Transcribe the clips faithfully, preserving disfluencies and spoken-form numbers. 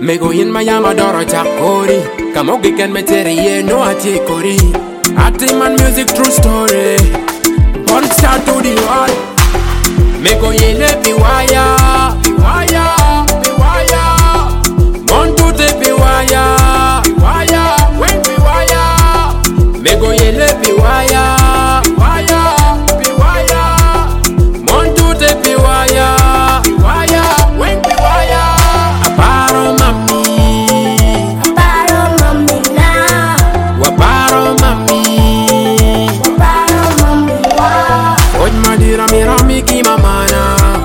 Me go in my yamadoro chakori. Kamogi can meterie no atikori. Ati man music true story. One start to the world. Me go yele piwaya, piwaya, piwaya. Montu te piwaya, piwaya, when piwaya. Me go yele piwaya, piwaya, piwaya. Montu te piwaya, piwaya, when piwaya. Aparo mami, Aparo mami na, waparo mami. aparo mami wa. Foj madira mi rami ki mamana.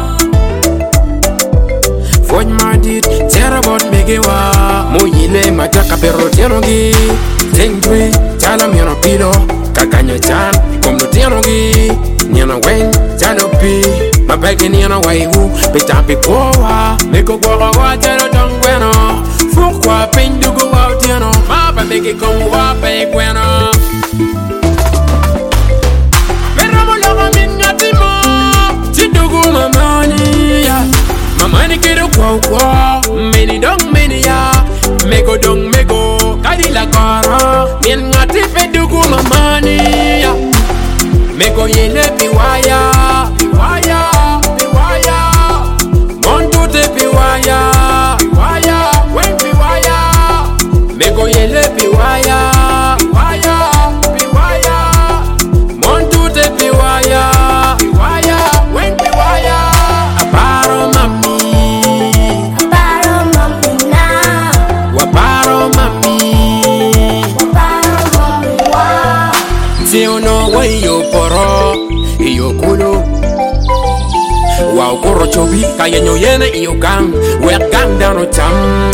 Foj madit tera bot megewa. Mo yile mataka pero terongi. Tengwe chala mi no pilo. Kakanyo chan kom no terongi. Niana wen chalo pi. Mabeke niana waigu. Betampi kowa. Meko kwa wa chalo tongweno. Pourquoi pendugu wa tiano. Mapa meke kongwa pe gweno. Mamani kero kwa kwa, meni dong meni ya, mego dong mego, kadila kara, mien ngati pedugu mamani ya, mego yele piwaya, piwaya, piwaya, montu te piwaya, piwaya, wen piwaya, mego yele piwaya, piwaya, piwaya, montu te piwaya, piwaya, wen piwaya, aparo mami. Aparo mami na, Waparo mami, aparo mami wa. si uno way yo poro, iyo kulo. Wa ukoro chobi, kaya nyo yene iyo gang, we gang dano cham.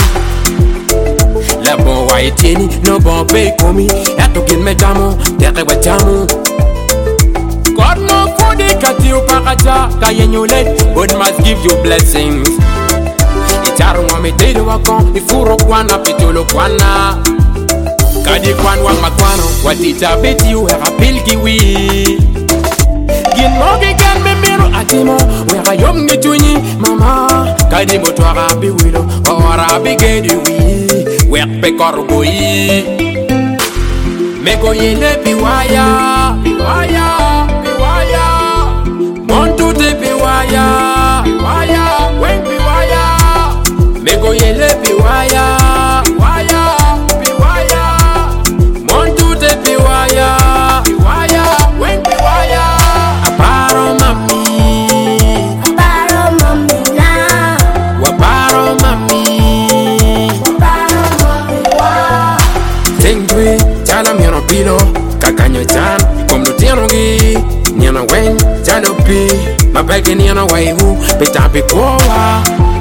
La bon wa etini, no bon pay komi, eto gin me jamo, tere wa jamu. God no kodi kati upakacha, kaya nyo let, God must give you blessings. Icharu ngome tele wakon, ifuro kwana, pitolo kwana. Kadi kwan wang makwano, watita beti you have a pilgi we. Gin mogi gan me miro atimo, we ha yom ni tuni mama. Kadi mo twara bi wilo, ora bi gedi we. We pe korgoi. Mego yele piwaya, piwaya, piwaya. Montu te piwaya, piwaya, wen piwaya. Mego yele piwaya, piwaya, piwaya. Montu te piwaya, piwaya, wen piwaya. Aparo mami, Aparo mami na, waparo mami. aparo mami wa. Tengwe chala mi no pilo, kakanyo chan kom no terongi. Niana wen chalo pi, mabeke niana waigu, betampi kowa.